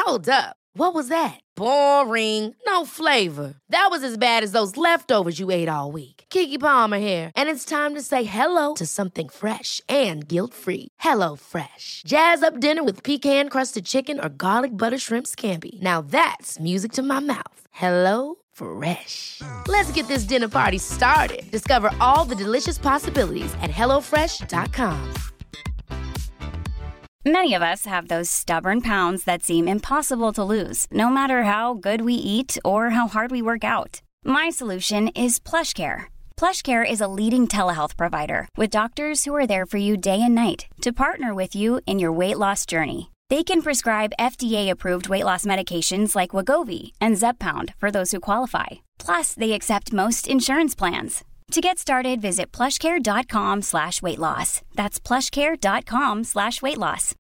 Hold up. What was that? Boring. No flavor. That was as bad as those leftovers you ate all week. Keke Palmer here, and it's time to say hello to something fresh and guilt-free. Hello Fresh. Jazz up dinner with pecan-crusted chicken or garlic butter shrimp scampi. Now that's music to my mouth. Hello Fresh. Let's get this dinner party started. Discover all the delicious possibilities at hellofresh.com. Many of us have those stubborn pounds that seem impossible to lose, no matter how good we eat or how hard we work out. My solution is PlushCare. PlushCare is a leading telehealth provider with doctors who are there for you day and night to partner with you in your weight loss journey. They can prescribe FDA-approved weight loss medications like Wegovy and Zepbound for those who qualify. Plus, they accept most insurance plans. To get started, visit plushcare.com/weightloss. That's plushcare.com/weightloss.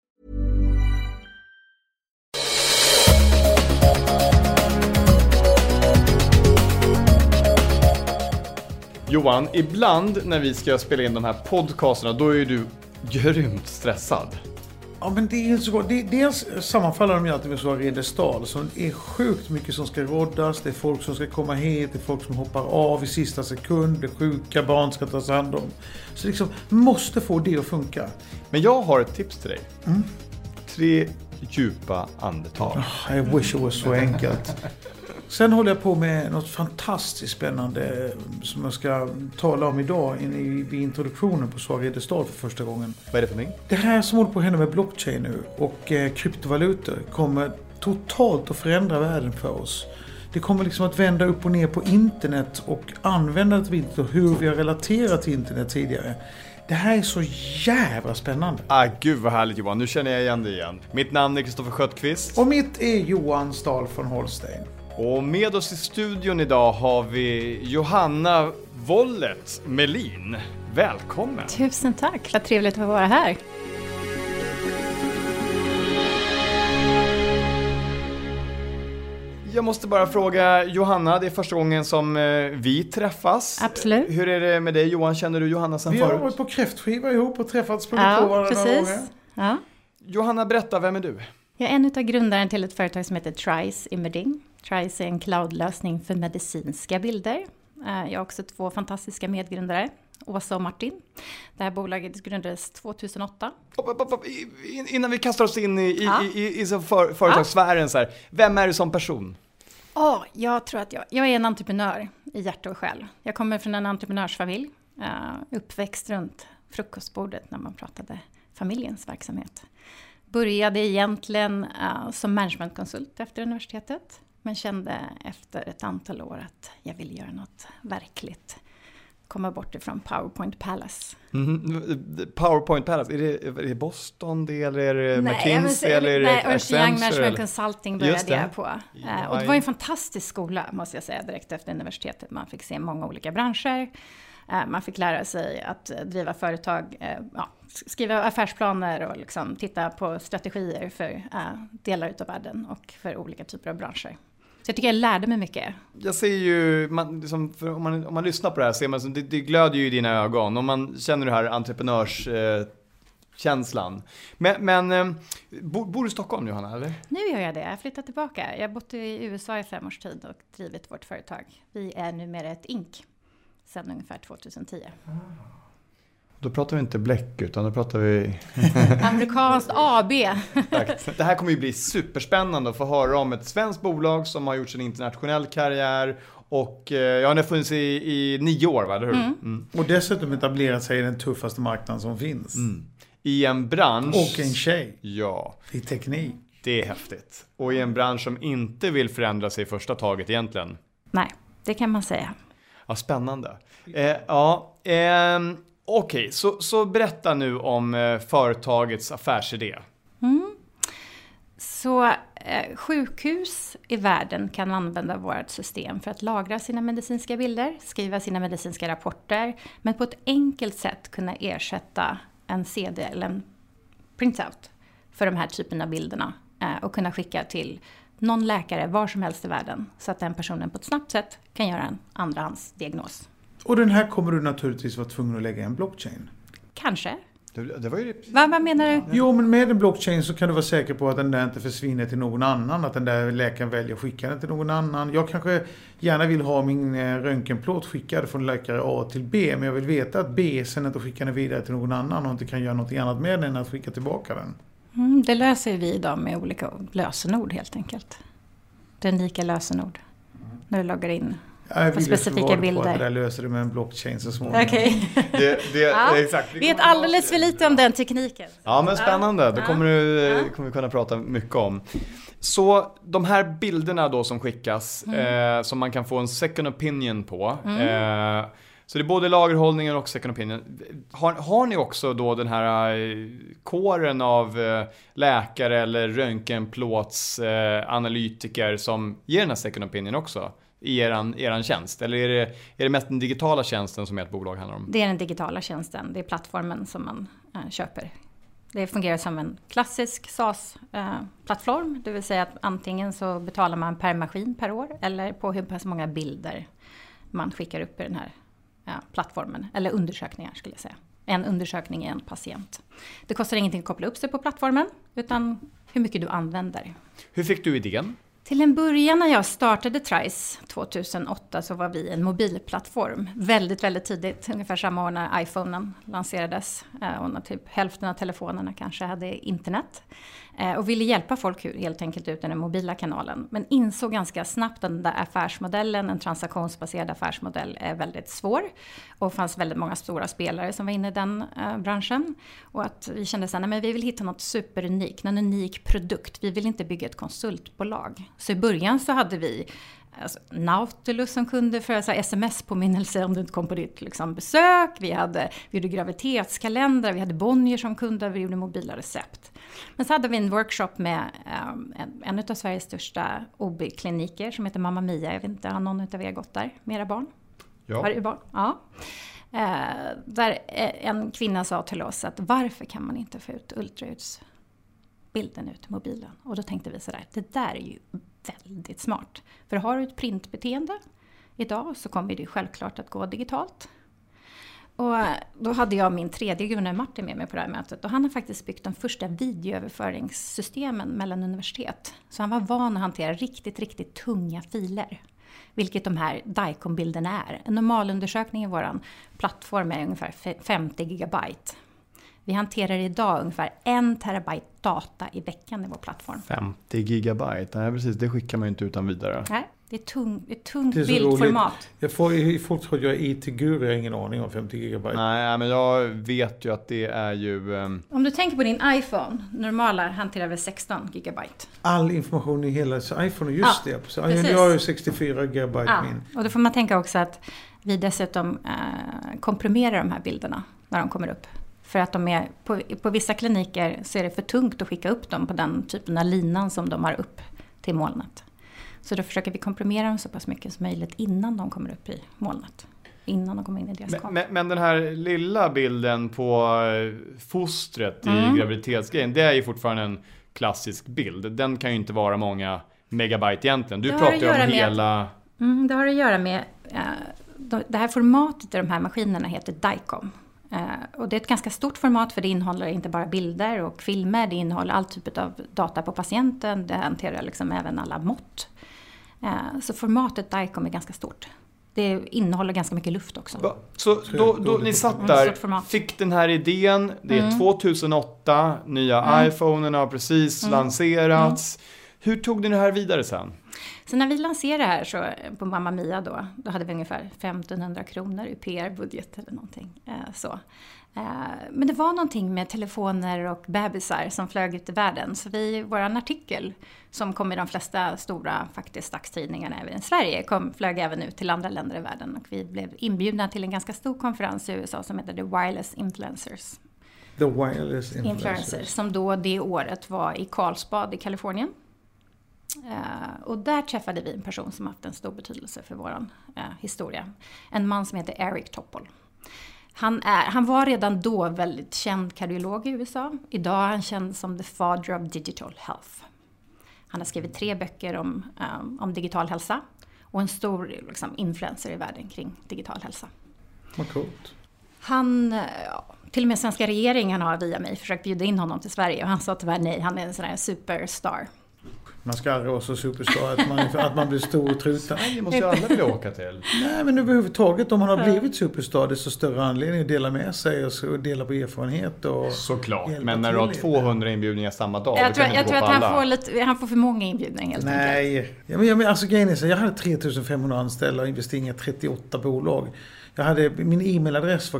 Johan, ibland när vi ska spela in de här podcasterna, då är du grymt stressad. Ja, men det är så. Dels sammanfaller de ju alltid med Soirée de Stal. Så det är sjukt mycket som ska roddas. Det är folk som ska komma hit. Det är folk som hoppar av i sista sekund. Det är sjuka barn ska tas hand om. Så liksom, måste få det att funka. Men jag har ett tips till dig. 3 djupa andetag. I wish it was så enkelt. Sen håller jag på med något fantastiskt spännande som jag ska tala om idag vid introduktionen på Soirée de Stal för första gången. Vad är det för mig? Det här som håller på att hända med blockchain nu och kryptovalutor kommer totalt att förändra världen för oss. Det kommer liksom att vända upp och ner på internet och användandet av internet och hur vi har relaterat till internet tidigare. Det här är så jävla spännande. Gud vad härligt Johan, nu känner jag igen det igen. Mitt namn är Kristoffer Sköttqvist. Och mitt är Johan Stahl von Holstein. Och med oss i studion idag har vi Johanna Wollet Melin. Välkommen! Tusen tack, vad trevligt att vara här. Jag måste bara fråga Johanna, det är första gången som vi träffas. Absolut. Hur är det med dig Johan? Känner du Johanna sen förut? Vi har varit på kräftskiva ihop och träffats på precis. Ja. Johanna, berätta, vem är du? Jag är en av grundaren till ett företag som heter Trice Imaging. Trice är en cloudlösning för medicinska bilder. Jag har också 2 fantastiska medgrundare, Åsa och Martin. Det här bolaget grundades 2008. Innan vi kastar oss in i företagssfären, så här, vem är du som person? Jag tror att jag är en entreprenör i hjärta och själ. Jag kommer från en entreprenörsfamilj. Uppväxt runt frukostbordet när man pratade familjens verksamhet. Började egentligen som managementkonsult efter universitetet. Men kände efter ett antal år att jag ville göra något verkligt. Komma bort ifrån PowerPoint Palace. PowerPoint Palace, är det Boston det, eller är det McKinsey eller är det Ernst Young Management Consulting började jag på. Ja, och det var en fantastisk skola måste jag säga direkt efter universitetet. Man fick se många olika branscher. Man fick lära sig att driva företag, skriva affärsplaner och liksom titta på strategier för delar utav världen och för olika typer av branscher. Så jag tycker jag lärde mig mycket. Jag ser ju, om man lyssnar på det här ser man att det glöder ju i dina ögon. Om man känner det här entreprenörskänslan. Men bor du i Stockholm, Johanna, eller? Nu gör jag det. Jag flyttar tillbaka. Jag har bott i USA i 5 års tid och drivit vårt företag. Vi är numera ett Inc. sedan ungefär 2010. Då pratar vi inte Bläck utan då pratar vi... Amerikanskt AB. Tack. Det här kommer ju bli superspännande att få höra om ett svenskt bolag som har gjort sin internationell karriär. Och det har funnits i 9 år, va? Eller hur? Och dessutom etablerat sig i den tuffaste marknaden som finns. I en bransch... Och en tjej. Ja. I teknik. Det är häftigt. Och i en bransch som inte vill förändra sig i första taget egentligen. Nej, det kan man säga. Ja, spännande. Okej, så berätta nu om företagets affärsidé. Så sjukhus i världen kan använda vårt system för att lagra sina medicinska bilder, skriva sina medicinska rapporter, men på ett enkelt sätt kunna ersätta en CD eller en printout för de här typerna av bilderna och kunna skicka till någon läkare var som helst i världen så att den personen på ett snabbt sätt kan göra en andrahandsdiagnos. Och den här kommer du naturligtvis vara tvungen att lägga i en blockchain. Kanske. Det var ju... Vad menar du? Jo, men med en blockchain så kan du vara säker på att den där inte försvinner till någon annan. Att den där läkaren väljer att skicka den till någon annan. Jag kanske gärna vill ha min röntgenplåt skickad från läkare A till B. Men jag vill veta att B sen inte skickar den vidare till någon annan och inte kan göra något annat med den än att skicka tillbaka den. Det löser vi idag med olika lösenord helt enkelt. Det är unika lösenord. När du loggar in på specifika bilder. Det där löser du med en blockchain så småningom. Okej. Exakt. Vet alldeles för lite om den tekniken. Ja, men spännande. Det kommer vi kunna prata mycket om. Så de här bilderna då som skickas, som man kan få en second opinion på. Så det är både lagerhållningen och second opinion. Har ni också då den här kåren av läkare eller röntgenplåtsanalytiker som ger den här second opinion också i eran tjänst? Eller är det mest den digitala tjänsten som ert bolag handlar om? Det är den digitala tjänsten. Det är plattformen som man köper. Det fungerar som en klassisk SaaS-plattform. Det vill säga att antingen så betalar man per maskin per år eller på hur pass många bilder man skickar upp i den här plattformen. Eller undersökningar skulle jag säga. En undersökning är en patient. Det kostar ingenting att koppla upp sig på plattformen utan hur mycket du använder. Hur fick du idén? Till en början när jag startade Trice 2008 så var vi en mobilplattform. Väldigt, väldigt tidigt. Ungefär samma år när iPhonen lanserades. Och när typ hälften av telefonerna kanske hade internet. Och ville hjälpa folk helt enkelt ut i den mobila kanalen. Men insåg ganska snabbt att den där affärsmodellen, en transaktionsbaserad affärsmodell, är väldigt svår. Och det fanns väldigt många stora spelare som var inne i den branschen. Och att vi kände så här, nej, men vi vill hitta något superunikt, en unik produkt. Vi vill inte bygga ett konsultbolag. Så i början så hade vi Nautilus som kunde för sms-påminnelser om du inte kom på ditt besök. Vi gjorde graviditetskalendrar, vi hade Bonnier som kunde, vi gjorde mobila recept. Men så hade vi en workshop med en av Sveriges största OB-kliniker som heter Mamma Mia. Jag vet inte, har någon av er gått där med era barn? Ja. Har du barn? Ja. Där en kvinna sa till oss att varför kan man inte få ut ultraljudsbilden ut i mobilen? Och då tänkte vi sådär, det där är ju väldigt smart. För har du ett printbeteende idag så kommer det självklart att gå digitalt. Och då hade jag min tredje Gunnar Martin med mig på det här mötet. Och han har faktiskt byggt de första videoöverföringssystemen mellan universitet. Så han var van att hantera riktigt, riktigt tunga filer. Vilket de här DICOM-bilderna är. En normalundersökning i vår plattform är ungefär 50 gigabyte. Vi hanterar idag ungefär 1 terabyte data i veckan i vår plattform. 50 gigabyte, nej precis, det skickar man ju inte utan vidare. Nej, det är tungt bildformat. Folk tror att jag är IT-guru, jag har ingen aning om 50 gigabyte. Nej, men jag vet ju att det är ju... Om du tänker på din iPhone, normala hanterar vi 16 gigabyte. All information i hela iPhone, just det. Så jag har ju 64 gigabyte min. Och då får man tänka också att vi dessutom komprimerar de här bilderna när de kommer upp. För att de är, på vissa kliniker så är det för tungt att skicka upp dem på den typen av linan som de har upp till molnet. Så då försöker vi komprimera dem så pass mycket som möjligt innan de kommer upp i molnet. Innan de kommer in i deras konto. Men den här lilla bilden på fostret i graviditetsgrejen, det är ju fortfarande en klassisk bild. Den kan ju inte vara många megabyte egentligen. Du pratar ju om hela... det har att göra med... det här formatet i de här maskinerna heter DICOM. Och det är ett ganska stort format för det innehåller inte bara bilder och filmer. Det innehåller all typ av data på patienten. Det hanterar även alla mått. Så formatet DICOM är ganska stort. Det innehåller ganska mycket luft också. Så då ni satt där, fick den här idén. Det är 2008, nya iPhonen har precis lanserats. Hur tog ni det här vidare sen? Så när vi lanserade det här så, på Mamma Mia då hade vi ungefär 1500 kronor i PR-budget eller någonting. Men det var någonting med telefoner och bebisar som flög ut i världen. Så våran artikel som kom i de flesta stora faktiskt dagstidningarna även i Sverige flög även ut till andra länder i världen. Och vi blev inbjudna till en ganska stor konferens i USA som heter The Wireless Influencers. The Wireless Influencers. Som då det året var i Carlsbad i Kalifornien. Och där träffade vi en person som haft en stor betydelse för vår historia. En man som heter Eric Topol. Han var redan då väldigt känd kardiolog i USA. Idag är han känd som the father of digital health. Han har skrivit 3 böcker om digital hälsa. Och en stor influencer i världen kring digital hälsa. Vad coolt. Till och med svenska regeringen har via mig försökt bjuda in honom till Sverige och han sa tyvärr nej, han är en sån här superstar. Man ska aldrig vara så superstar att man blir stor och truten. Nej, det måste ju alla vilja åka till. Nej, men överhuvudtaget om man har blivit superstar, det är så större anledning att dela med sig och dela på erfarenhet. Och såklart, men när du har 200 inbjudningar samma dag, jag tror att han får för många inbjudningar helt enkelt. Nej, men alltså grejen är så, jag hade 3500 anställda och investerat i 38 bolag. Min e-mailadress var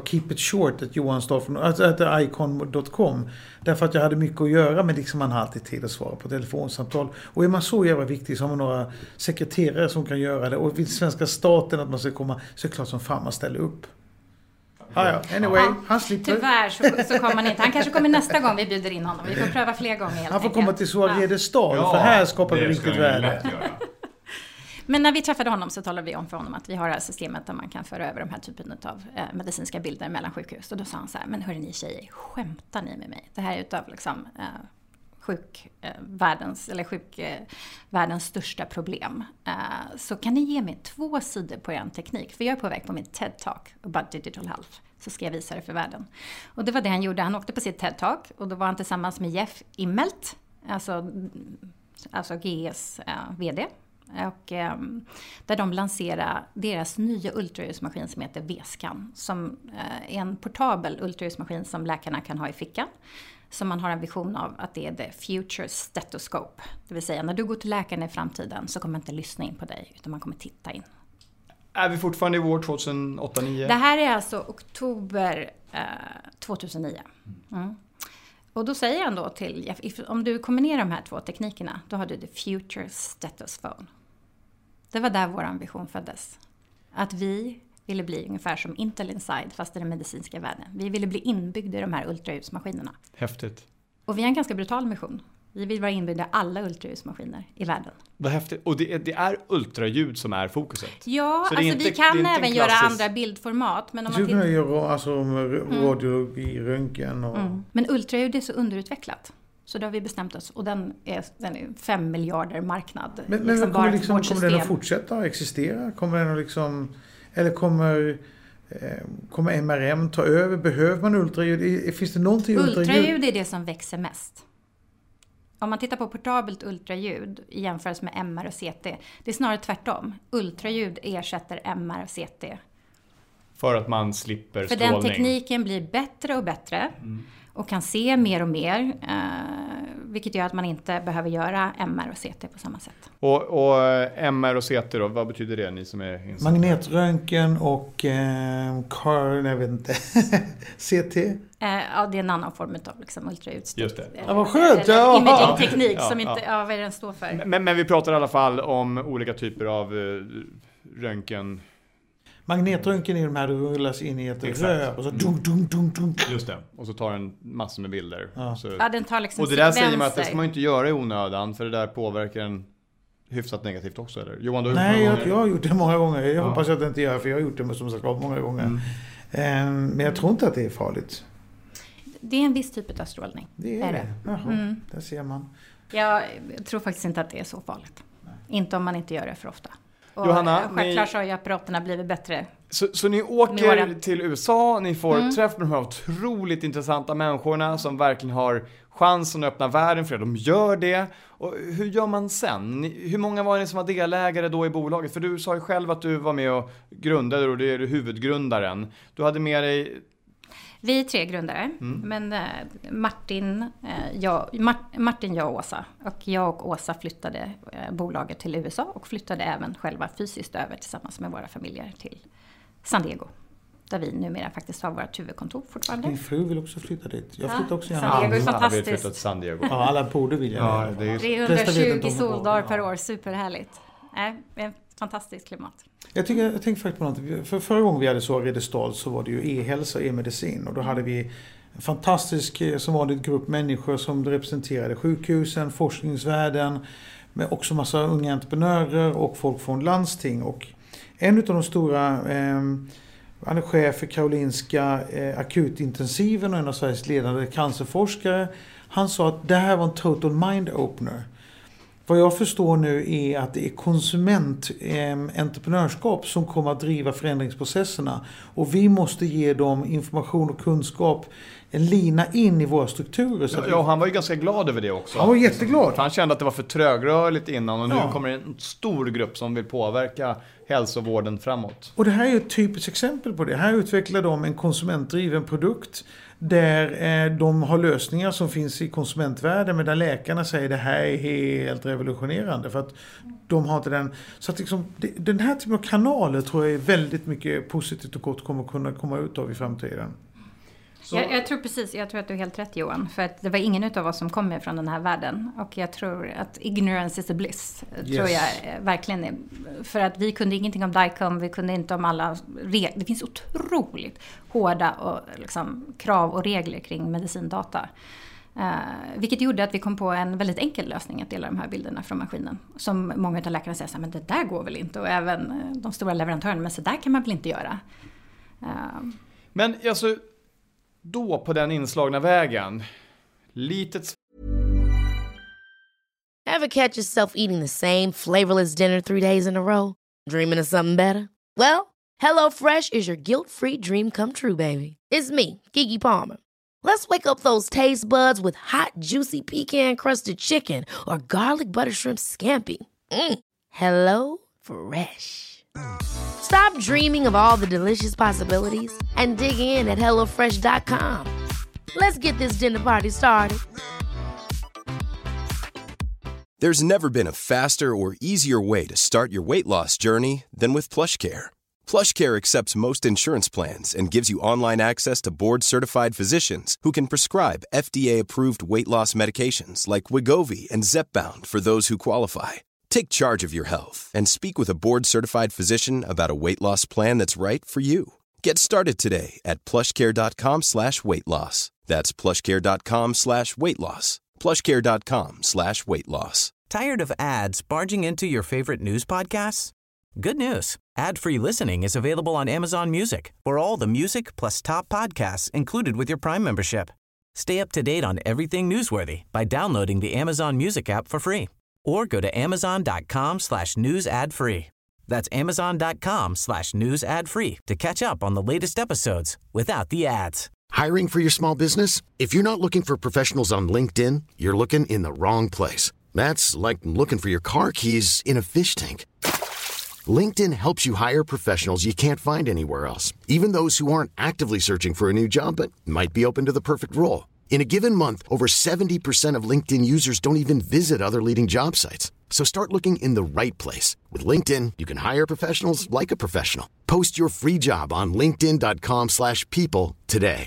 keepitshort@johanstaffel.icon.com. Därför att jag hade mycket att göra, men liksom man har alltid tid att svara på telefonsamtal. Och är man så jävla viktig så har man några sekreterare som kan göra det. Och vill svenska staten att man ska komma, så är det klart som fan man ställer upp. Anyway, han slipper. Tyvärr så kommer han inte. Han kanske kommer nästa gång vi bjuder in honom. Vi får pröva fler gånger helt Han får komma till Redestad, för här skapar vi riktigt värde. Men när vi träffade honom så talade vi om för honom att vi har det här systemet där man kan föra över de här typen av medicinska bilder mellan sjukhus. Och då sa han så här, men hörni ni tjejer, skämtar ni med mig? Det här är utav liksom sjukvärldens största problem. Så kan ni ge mig 2 sidor på en teknik? För jag är på väg på min TED-talk about digital health. Så ska jag visa det för världen. Och det var det han gjorde. Han åkte på sitt TED-talk och då var han tillsammans med Jeff Immelt, alltså GEs vd. Och där de lanserade deras nya ultraljusmaskin som heter V-scan. Som är en portabel ultraljusmaskin som läkarna kan ha i fickan. Som man har en vision av att det är the future stethoscope. Det vill säga när du går till läkaren i framtiden så kommer man inte lyssna in på dig utan man kommer titta in. Är vi fortfarande i år 2008-2009? Det här är alltså oktober 2009. Mm. Och då säger han då till Jeff, om du kombinerar de här 2 teknikerna, då har du the future stethosphone. Det var där vår vision föddes. Att vi ville bli ungefär som Intel Inside, fast i den medicinska världen. Vi ville bli inbyggda i de här ultraljusmaskinerna. Häftigt. Och vi har en ganska brutal mission. Vi vill vara inbyggda i alla ultraljusmaskiner i världen. Vad häftigt. Och det är ultraljud som är fokuset? Ja, alltså vi kan även göra andra bildformat. Men om man kan göra radiologi, röntgen och... Men ultraljud är så underutvecklat. Så då har vi bestämt oss. Och den är 5 miljarder marknad. Men liksom kommer den att fortsätta existera? Kommer den att liksom... Eller kommer MRM ta över? Behöver man ultraljud? Finns det någonting ultraljud är det som växer mest. Om man tittar på portabelt ultraljud i jämförelse med MR och CT. Det är snarare tvärtom. Ultraljud ersätter MR och CT. För att man slipper strålning. För den tekniken blir bättre och bättre. Och kan se mer och mer. Vilket gör att man inte behöver göra MR och CT på samma sätt. Och MR och CT då, vad betyder det ni som är insatta? Magnetröntgen och jag vet inte. CT? Ja, det är en annan form av liksom ultraljud. Just det. Ja, vad skönt! Imaging-teknik som inte, vad är den står för? Men vi pratar i alla fall om olika typer av röntgen. Magnetröntgen är de här, du rullas in i ett rör och så dum. Just det, och så tar den massor med bilder. Ja. Så, den tar liksom och det där säger man att det ska man inte göra i onödan, för det där påverkar en hyfsat negativt också, eller? Johan, Nej, jag har gjort det många gånger. Jag hoppas att det inte gör, för jag har gjort det som sagt många gånger. Men jag tror inte att det är farligt. Det är en viss typ av strålning. Det är det. Jaha, där ser man. Jag tror faktiskt inte att det är så farligt. Nej. Inte om man inte gör det för ofta. Och Johanna, självklart så har ju apparaterna blivit bättre. Så ni åker till USA, ni får träffa de här otroligt intressanta människorna som verkligen har chansen att öppna världen för det. De gör det. Och hur gör man sen? Hur många var ni som var delägare då i bolaget? För du sa ju själv att du var med och grundade, och det är du huvudgrundaren. Du hade med dig... Vi är 3 grundare, men Martin, jag och Åsa. Och jag och Åsa flyttade bolaget till USA och flyttade även själva fysiskt över tillsammans med våra familjer till San Diego. Där vi numera faktiskt har vårt huvudkontor fortfarande. Min fru vill också flytta dit. Jag flyttar också gärna. San Diego är Alla fantastiskt. vill flytta till San Diego. Ja, alla borde vilja. Ja, det är 320 soldagar per år, superhärligt. Ett fantastiskt klimat. Jag tänkte faktiskt på något. För förra gången vi hade så Redestad så var det ju e-hälsa och e-medicin. Och då hade vi en fantastisk, som vanligt, grupp människor som representerade sjukhusen, forskningsvärlden, men också massa unga entreprenörer och folk från landsting. Och en av de stora, han är chef för Karolinska akutintensiven och en av Sveriges ledande cancerforskare. Han sa att det här var en total mind opener. Vad jag förstår nu är att det är konsumententreprenörskap som kommer att driva förändringsprocesserna. Och vi måste ge dem information och kunskap, en lina in i våra strukturer. Så Ja, han var ju ganska glad över det också. Han var jätteglad. För han kände att det var för trögrörligt innan och nu kommer en stor grupp som vill påverka hälsovården framåt. Och det här är ett typiskt exempel på det. Här utvecklar de en konsumentdriven produkt där de har lösningar som finns i konsumentvärlden, men där läkarna säger det här är helt revolutionerande för att de har inte den. Så att liksom, den här typen av kanaler tror jag är väldigt mycket positivt och gott kommer kunna komma ut av i framtiden. Jag tror att du är helt rätt, Johan, för att det var ingen utav oss som kommer från den här världen, och jag tror att ignorance is a bliss, tror jag verkligen är, för att vi kunde ingenting om DICOM, vi kunde inte om alla regler. Det finns otroligt hårda och liksom, krav och regler kring medicindata. Vilket gjorde att vi kom på en väldigt enkel lösning att dela de här bilderna från maskinen. Som många av läkarna säger, men det där går väl inte, och även de stora leverantörerna, men så där kan man väl inte göra. Men alltså, då på den inslagna vägen, litet... Ever catch yourself eating the same flavorless dinner 3 days in a row? Dreaming of something better? Well, HelloFresh is your guilt-free dream come true, baby. It's me, Keke Palmer. Let's wake up those taste buds with hot, juicy pecan-crusted chicken or garlic butter shrimp scampi. Hello Fresh. Stop dreaming of all the delicious possibilities and dig in at HelloFresh.com. Let's get this dinner party started. There's never been a faster or easier way to start your weight loss journey than with PlushCare. PlushCare accepts most insurance plans and gives you online access to board-certified physicians who can prescribe FDA-approved weight loss medications like Wegovy and Zepbound for those who qualify. Take charge of your health and speak with a board-certified physician about a weight loss plan that's right for you. Get started today at plushcare.com/weightloss. That's plushcare.com/weightloss. plushcare.com/weightloss. Tired of ads barging into your favorite news podcasts? Good news. Ad-free listening is available on Amazon Music for all the music plus top podcasts included with your Prime membership. Stay up to date on everything newsworthy by downloading the Amazon Music app for free. Or go to amazon.com/news ad free. That's amazon.com/news ad free to catch up on the latest episodes without the ads. Hiring for your small business? If you're not looking for professionals on LinkedIn, you're looking in the wrong place. That's like looking for your car keys in a fish tank. LinkedIn helps you hire professionals you can't find anywhere else, even those who aren't actively searching for a new job but might be open to the perfect role. In a given month, over 70% of LinkedIn users don't even visit other leading job sites. So start looking in the right place. With LinkedIn, you can hire professionals like a professional. Post your free job on linkedin.com/people today.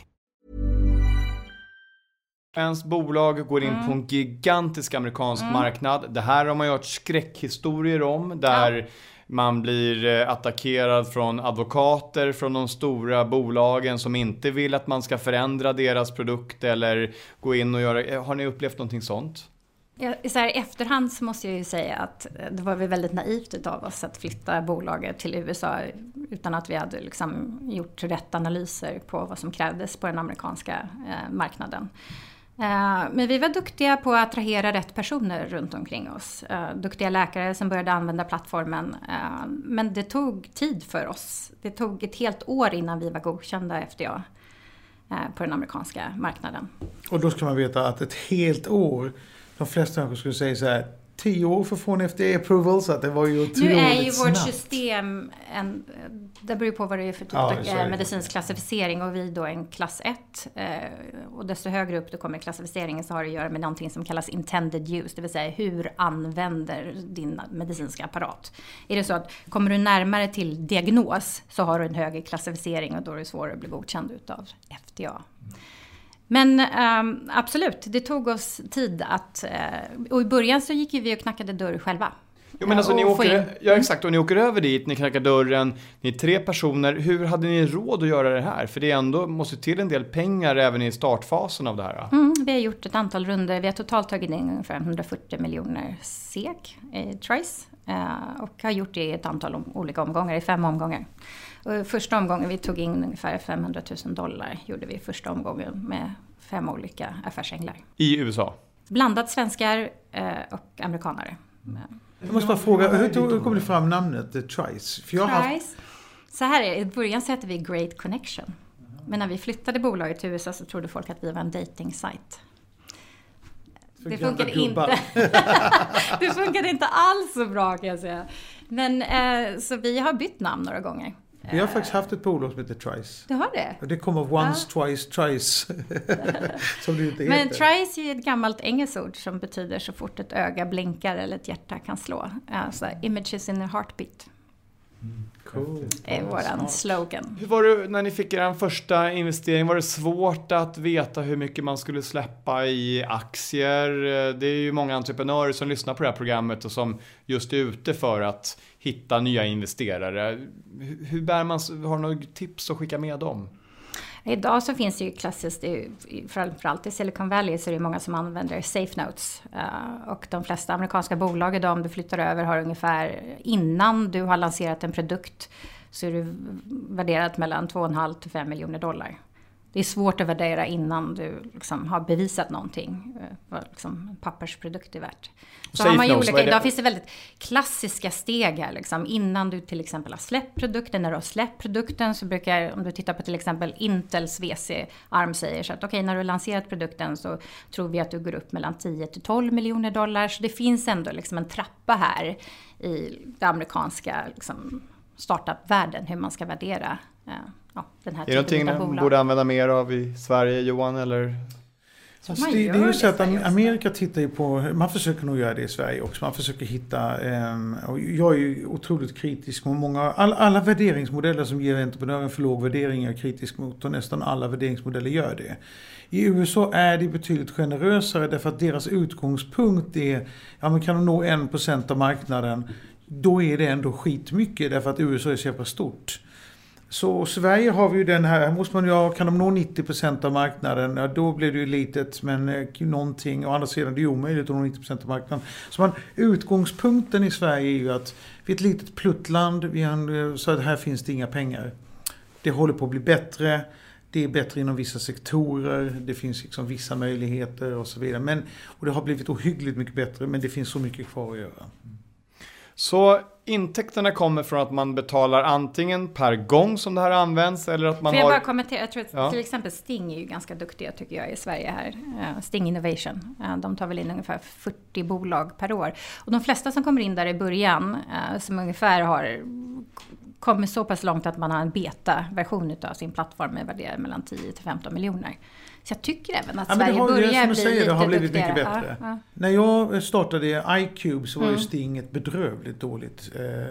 Ens bolag går in på en gigantisk amerikansk marknad. Det här har man gjort skräckhistorier om, där man blir attackerad från advokater från de stora bolagen som inte vill att man ska förändra deras produkt eller gå in och göra. Har ni upplevt någonting sånt? Så här, i efterhand så måste jag ju säga att det var väl väldigt naivt utav oss att flytta bolaget till USA utan att vi hade liksom gjort rätt analyser på vad som krävdes på den amerikanska marknaden. Men vi var duktiga på att attrahera rätt personer runt omkring oss. Duktiga läkare som började använda plattformen. Men det tog tid för oss. Det tog ett helt år innan vi var godkända FDA på den amerikanska marknaden. Och då ska man veta att ett helt år, de flesta kanske skulle säga så här, 10 år för att få en FDA-approval, så att det var ju otroligt snabbt. Nu är ju vårt system, det beror på vad det är för typ av medicinsk klassificering, och vi då en klass 1. Och desto högre upp du kommer i klassificeringen så har det att göra med någonting som kallas intended use, det vill säga hur använder din medicinska apparat. Är det så att kommer du närmare till diagnos så har du en högre klassificering och då är det svårare att bli godkänd utav FDA. Men absolut, det tog oss tid att... och i början så gick vi och knackade dörr själva. Jo, men alltså ni åker, exakt, och ni åker över dit, ni knackar dörren, ni är 3 personer. Hur hade ni råd att göra det här? För det ändå måste till en del pengar även i startfasen av det här. Vi har gjort ett antal runder. Vi har totalt tagit in ungefär 140 miljoner SEK i Trice. Och har gjort det i ett antal olika omgångar, i 5 omgångar. Och första omgången vi tog in ungefär $500,000 gjorde vi första omgången med 5 olika affärsänglar. I USA? Blandat svenskar och amerikanare. Jag måste bara fråga, hur kommer det fram namnet Trice? Trice. Så här är det, i början så hette vi Great Connection. Men när vi flyttade bolaget till USA så trodde folk att vi var en dating-sajt. Det funkade inte. Det funkade inte alls så bra kan jag säga. Men så vi har bytt namn några gånger. Vi har faktiskt haft ett bolag som heter Trice. Du har det? Det kommer once, twice, trice. Som det inte heter. Men trice är ett gammalt engelskt ord som betyder så fort ett öga blinkar eller ett hjärta kan slå. Alltså images in a heartbeat. Cool. Är våran slogan. Hur var det när ni fick er första investering? Var det svårt att veta hur mycket man skulle släppa i aktier? Det är ju många entreprenörer som lyssnar på det här programmet och som just är ute för att hitta nya investerare. Hur bär man, har du några tips att skicka med dem? Idag så finns det ju klassiskt, framförallt i Silicon Valley så är det många som använder safe notes. Och de flesta amerikanska bolag idag, om du flyttar över, har ungefär innan du har lanserat en produkt så är du värderat mellan 2,5 till 5 miljoner dollar. Det är svårt att värdera innan du liksom har bevisat någonting, vad liksom en pappersprodukt är värt. Så har man ju olika, idag finns det väldigt klassiska steg här. Liksom. Innan du till exempel har släppt produkten, när du har släppt produkten så brukar, om du tittar på till exempel Intels VC-arm säger så att okej, när du har lanserat produkten så tror vi att du går upp mellan 10 till 12 miljoner dollar. Så det finns ändå liksom en trappa här i den amerikanska liksom, startup-världen, hur man ska värdera den här är det någonting man borde använda mer av i Sverige, Johan, eller? Alltså det är ju så att Amerika tittar ju på, man försöker nog göra det i Sverige också, man försöker hitta, och jag är ju otroligt kritisk mot många, alla värderingsmodeller som ger entreprenören för låg värdering är kritisk mot, och nästan alla värderingsmodeller gör det. I USA är det betydligt generösare därför att deras utgångspunkt är, ja men kan de nå 1% av marknaden, då är det ändå skitmycket därför att USA är så jävla stort. Så Sverige har vi ju den här måste man ju, kan de nå 90% av marknaden, ja, då blir det ju litet, men någonting, å andra sidan det är omöjligt att nå 90% av marknaden. Så utgångspunkten i Sverige är ju att vi är ett litet pluttland, så att här finns det inga pengar. Det håller på att bli bättre, det är bättre inom vissa sektorer, det finns liksom vissa möjligheter och så vidare. Och det har blivit ohyggligt mycket bättre, men det finns så mycket kvar att göra. Så intäkterna kommer från att man betalar antingen per gång som det här används eller att man har... Får jag bara kommentera? Jag tror att till exempel Sting är ju ganska duktiga tycker jag i Sverige här. Sting Innovation. De tar väl in ungefär 40 bolag per år. Och de flesta som kommer in där i början som ungefär har kommit så pass långt att man har en beta-version av sin plattform med värderar mellan 10 till 15 miljoner. Så jag tycker även att Sverige börjar bli lite det har blivit duktigare. Mycket bättre. Ja. När jag startade iCube så var ju Sting ett bedrövligt dåligt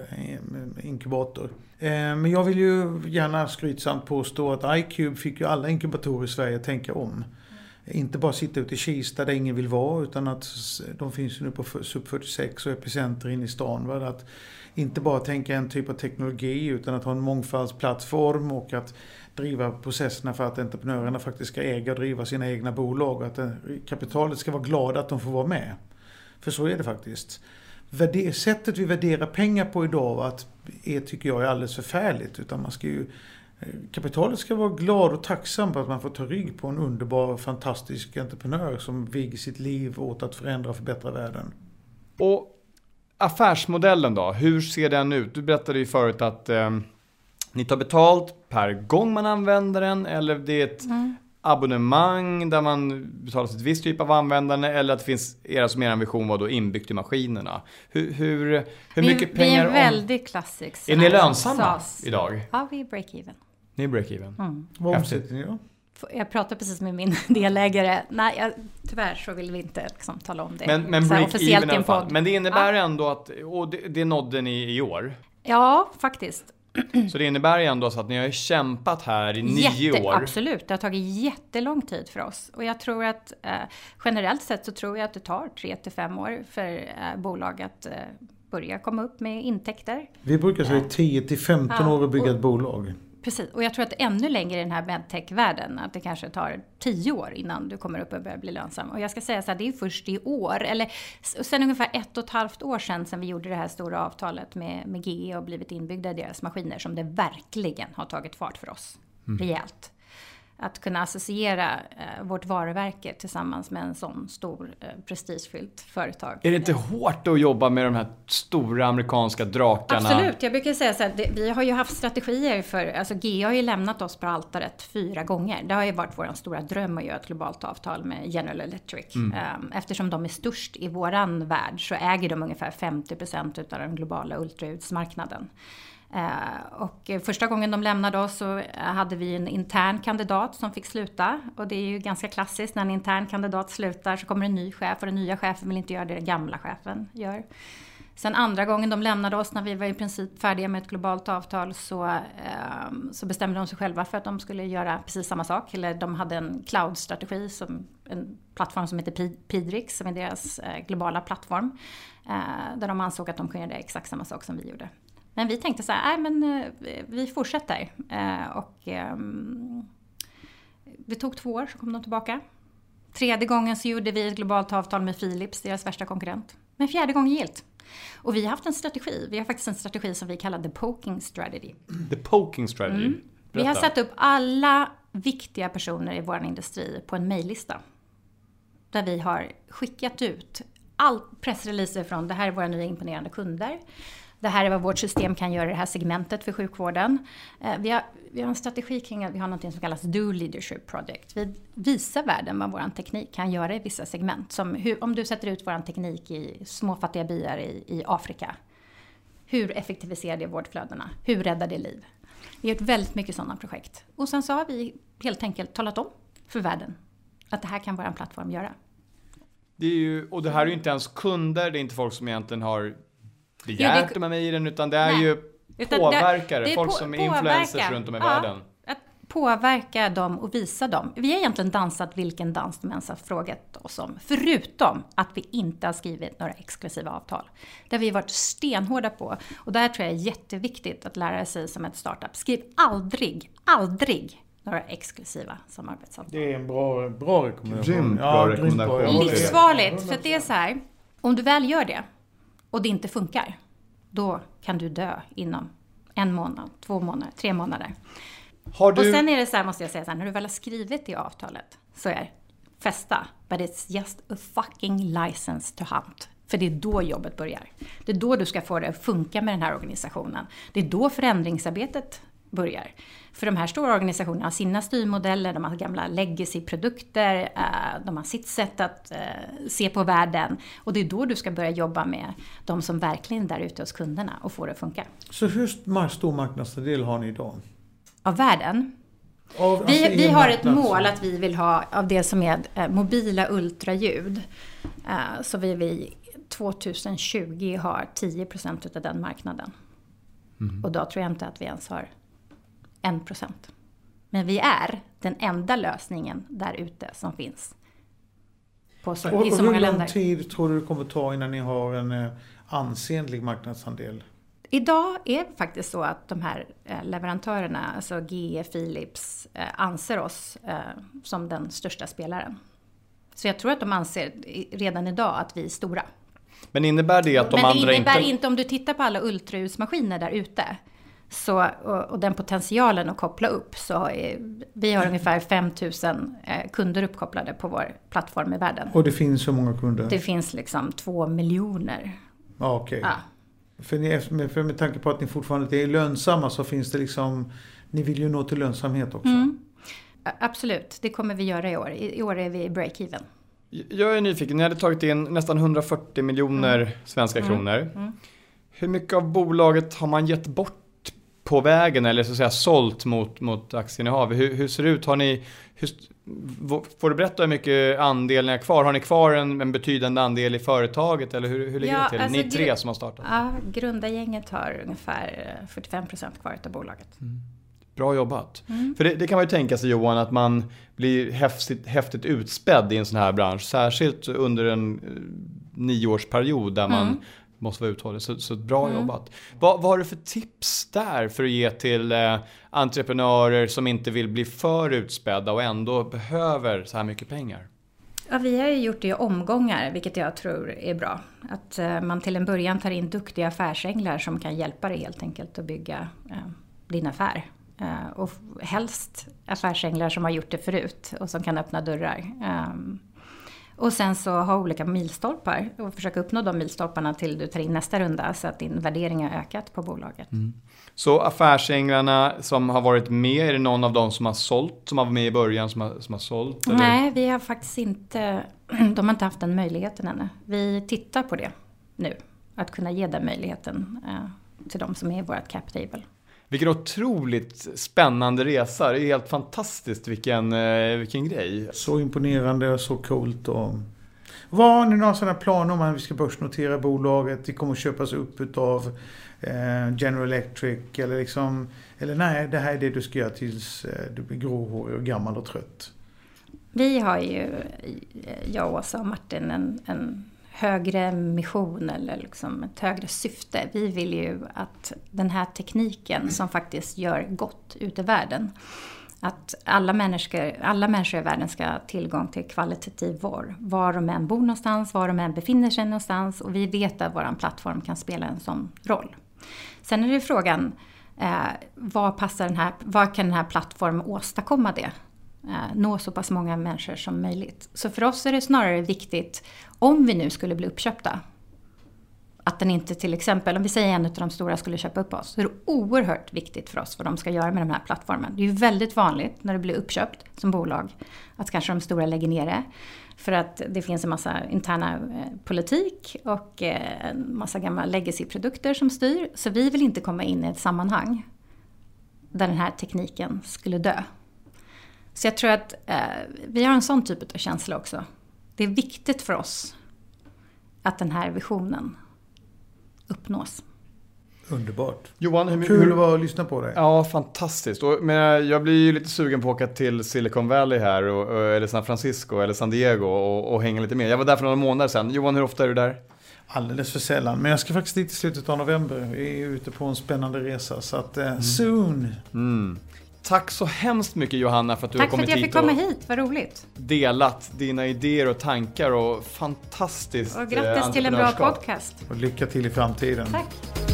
inkubator. Men jag vill ju gärna skrytsamt påstå att iCube fick ju alla inkubatorer i Sverige tänka om. Inte bara sitta ute i Kista där ingen vill vara, utan att de finns ju nu på Sub 46 och Epicenter inne i stan. Va? Att inte bara tänka en typ av teknologi utan att ha en mångfaldsplattform och att driva processerna för att entreprenörerna faktiskt ska äga och driva sina egna bolag och att kapitalet ska vara glada att de får vara med. För så är det faktiskt. Sättet vi värderar pengar på idag tycker jag är alldeles förfärligt, utan man ska ju kapitalet ska vara glad och tacksam på att man får ta rygg på en underbar, fantastisk entreprenör som viger sitt liv åt att förändra och förbättra världen. Och affärsmodellen då, hur ser den ut? Du berättade ju förut att ni tar betalt per gång man använder den, eller det är ett abonnemang där man betalar ett visst typ av användande, eller att det finns som er vision var då inbyggt i maskinerna. Hur mycket pengar... Vi är en väldigt klassisk. Är ni lönsamma idag? Ja, vi är break-even. Ni är break-even. Vad omsätter ni då? Jag pratar precis med min delägare. Nej, tyvärr så vill vi inte liksom tala om det. Men break-even i alla fall. Men det innebär ändå att, och det nådde ni i år? Ja, faktiskt. Så det innebär ändå så att ni har kämpat här i 9 år. Absolut, det har tagit jättelång tid för oss. Och jag tror att generellt sett så tror jag att det tar 3-5 år för bolag att börja komma upp med intäkter. Vi brukar säga 10-15 år att bygga ett bolag. Precis, och jag tror att ännu längre i den här medtech-världen, att det kanske tar 10 år innan du kommer upp och börjar bli lönsam. Och jag ska säga så här, det är först i år, eller sen ungefär 1,5 år sedan vi gjorde det här stora avtalet med GE och blivit inbyggda i deras maskiner, som det verkligen har tagit fart för oss, rejält. att kunna associera vårt varumärke tillsammans med en sån stor prestigefyllt företag. Är det inte hårt att jobba med de här stora amerikanska drakarna? Absolut, jag brukar säga så här, vi har ju haft strategier för, alltså GE har ju lämnat oss på altaret 4 gånger. Det har ju varit vår stora dröm att göra ett globalt avtal med General Electric. Eftersom de är störst i våran värld så äger de ungefär 50% av den globala ultraljudsmarknaden. Och första gången de lämnade oss så hade vi en intern kandidat som fick sluta. Och det är ju ganska klassiskt, när en intern kandidat slutar så kommer en ny chef och den nya chefen vill inte göra det den gamla chefen gör. Sen andra gången de lämnade oss, när vi var i princip färdiga med ett globalt avtal, så bestämde de sig själva för att de skulle göra precis samma sak. Eller de hade en cloud-strategi, som en plattform som heter Pidrix, som är deras globala plattform. Där de ansåg att de kunde göra exakt samma sak som vi gjorde. Men vi tänkte så här, vi fortsätter. Det tog 2 år så kom de tillbaka. 3:e gången så gjorde vi ett globalt avtal med Philips, deras värsta konkurrent. Men 4:e gången gillt. Och vi har haft en strategi. Vi har faktiskt en strategi som vi kallar The Poking Strategy. The Poking Strategy? Vi har satt upp alla viktiga personer i vår industri på en mejllista. Där vi har skickat ut all pressreleaser från, det här är våra nya imponerande kunder. Det här är vad vårt system kan göra i det här segmentet för sjukvården. Vi har en strategi kring att vi har något som kallas Do Leadership Project. Vi visar världen vad vår teknik kan göra i vissa segment. Som om du sätter ut vår teknik i småfattiga byar i Afrika. Hur effektiviserar det vårdflödena? Hur räddar det liv? Vi har gjort väldigt mycket sådana projekt. Och sen så har vi helt enkelt talat om för världen att det här kan vår plattform göra. Och det här är ju inte ens kunder, det är inte folk som egentligen har begärt med mig i den, utan det är ju påverkare, folk som är influencers runt om i världen. Att påverka dem och visa dem. Vi har egentligen dansat vilken dans de ens har frågat oss om. Förutom att vi inte har skrivit några exklusiva avtal. Där vi har varit stenhårda på. Och där tror jag är jätteviktigt att lära sig som ett startup. Skriv aldrig några exklusiva samarbetsavtal. Det är en bra rekommendation. Bra rekommendation. Livsfarligt, för det är så här. Om du väl gör det och det inte funkar, då kan du dö inom 1 månad, 2 månader, 3 månader. Och sen är det så här, måste jag säga så här, när du väl har skrivit det avtalet så är festa, but it's just a fucking license to hunt. För det är då jobbet börjar. Det är då du ska få det att funka med den här organisationen. Det är då förändringsarbetet börjar. För de här stora organisationerna har sina styrmodeller, de har gamla legacy-produkter, de har sitt sätt att se på världen. Och det är då du ska börja jobba med de som verkligen är där ute hos kunderna och få det att funka. Så hur stor marknadsandel har ni idag? Av världen? Vi har ett mål att vi vill ha av det som är mobila ultraljud. Så vi 2020 har 10% av den marknaden. Och då tror jag inte att vi ens har 1%. Men vi är den enda lösningen där ute som finns. I så många länder. Hur lång tid tror du det kommer ta innan ni har en ansenlig marknadsandel? Idag är det faktiskt så att de här leverantörerna, alltså GE, Philips, anser oss som den största spelaren. Så jag tror att de anser redan idag att vi är stora. Men innebär det att de andra inte... Men det innebär inte, om du tittar på alla ultraljudsmaskiner där ute, så, och den potentialen att koppla upp, så vi har ungefär 5000 kunder uppkopplade på vår plattform i världen. Och det finns hur många kunder? Det finns liksom 2 miljoner. Ja, okej. Ja. För med tanke på att ni fortfarande är lönsamma, så finns det liksom, ni vill ju nå till lönsamhet också. Absolut, det kommer vi göra i år. I år är vi i break-even. Jag är nyfiken, ni hade tagit in nästan 140 miljoner svenska kronor. Hur mycket av bolaget har man gett bort på vägen, eller så att säga sålt mot aktieinnehav? Hur ser det ut? Får du berätta hur mycket andel ni har kvar? Har ni kvar en betydande andel i företaget, eller hur ligger det till? Alltså ni 3 som har startat. Ja, grundargänget har ungefär 45% kvar av bolaget. Bra jobbat. För det kan man ju tänka sig, Johan, att man blir häftigt utspädd i en sån här bransch. Särskilt under en 9-årsperiod där man måste vara uthållig. Så bra jobbat. Vad har du för tips där för att ge till entreprenörer som inte vill bli för utspädda och ändå behöver så här mycket pengar? Ja, vi har ju gjort det i omgångar, vilket jag tror är bra. Att man till en början tar in duktiga affärsänglar som kan hjälpa dig helt enkelt att bygga din affär. Och helst affärsänglar som har gjort det förut och som kan öppna dörrar. Och sen så ha olika milstolpar och försöka uppnå de milstolparna till du tar in nästa runda så att din värdering har ökat på bolaget. Så affärsänglarna som har varit med, är det någon av dem som har sålt, som var med i början som har sålt? Eller? Nej, vi har faktiskt inte, de har inte haft den möjligheten ännu. Vi tittar på det nu, att kunna ge den möjligheten till de som är i vårt cap table. Vilken otroligt spännande resa. Det är helt fantastiskt vilken grej. Så imponerande och så coolt. Vad har ni några sådana planer om att vi ska börsnotera bolaget? Det kommer att köpas upp av General Electric eller nej, det här är det du ska göra tills du blir gråhårig och gammal och trött. Vi har ju, jag, Åsa och Martin, en högre mission eller liksom ett högre syfte. Vi vill ju att den här tekniken som faktiskt gör gott ute i världen, att alla människor i världen ska ha tillgång till kvalitativ vård. Var de än bor någonstans, var de än befinner sig någonstans, och vi vet att vår plattform kan spela en sån roll. Sen är det frågan, vad kan den här plattformen åstadkomma det? Nå så pass många människor som möjligt. Så för oss är det snarare viktigt, om vi nu skulle bli uppköpta, att den inte, till exempel, om vi säger en av de stora skulle köpa upp oss, så är det oerhört viktigt för oss vad de ska göra med den här plattformen. Det är ju väldigt vanligt när det blir uppköpt som bolag att kanske de stora lägger ner det. För att det finns en massa interna politik och en massa gamla legacy-produkter som styr. Så vi vill inte komma in i ett sammanhang där den här tekniken skulle dö. Så jag tror att vi har en sån typ av känsla också. Det är viktigt för oss att den här visionen uppnås. Underbart. Johan, kul att vara och lyssna på dig. Ja, fantastiskt. Men jag blir ju lite sugen på att åka till Silicon Valley här, eller San Francisco eller San Diego och hänga lite med. Jag var där för några månader sedan. Johan, hur ofta är du där? Alldeles för sällan. Men jag ska faktiskt dit i slutet av november. Vi är ute på en spännande resa. Så att soon. Tack så hemskt mycket, Johanna, för att du har kommit hit. Tack för att jag fick komma hit, vad roligt. Delat dina idéer och tankar och fantastiskt och grattis till en bra podcast. Och lycka till i framtiden. Tack.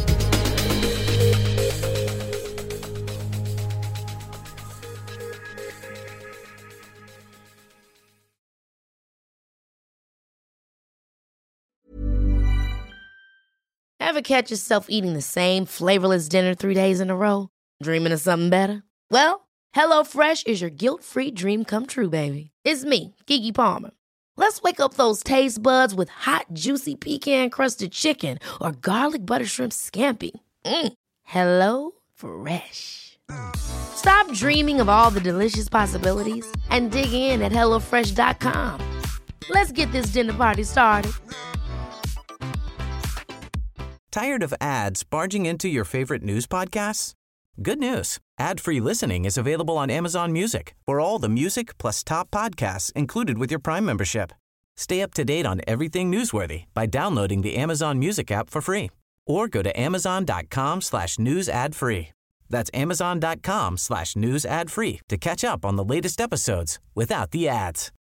Ever catch yourself eating the same flavorless dinner 3 days in a row? Dreaming of something better? Well, HelloFresh is your guilt-free dream come true, baby. It's me, Keke Palmer. Let's wake up those taste buds with hot, juicy pecan-crusted chicken or garlic butter shrimp scampi. Hello Fresh. Stop dreaming of all the delicious possibilities and dig in at HelloFresh.com. Let's get this dinner party started. Tired of ads barging into your favorite news podcasts? Good news. Ad-free listening is available on Amazon Music for all the music plus top podcasts included with your Prime membership. Stay up to date on everything newsworthy by downloading the Amazon Music app for free or go to amazon.com/news ad free. That's amazon.com/news ad free to catch up on the latest episodes without the ads.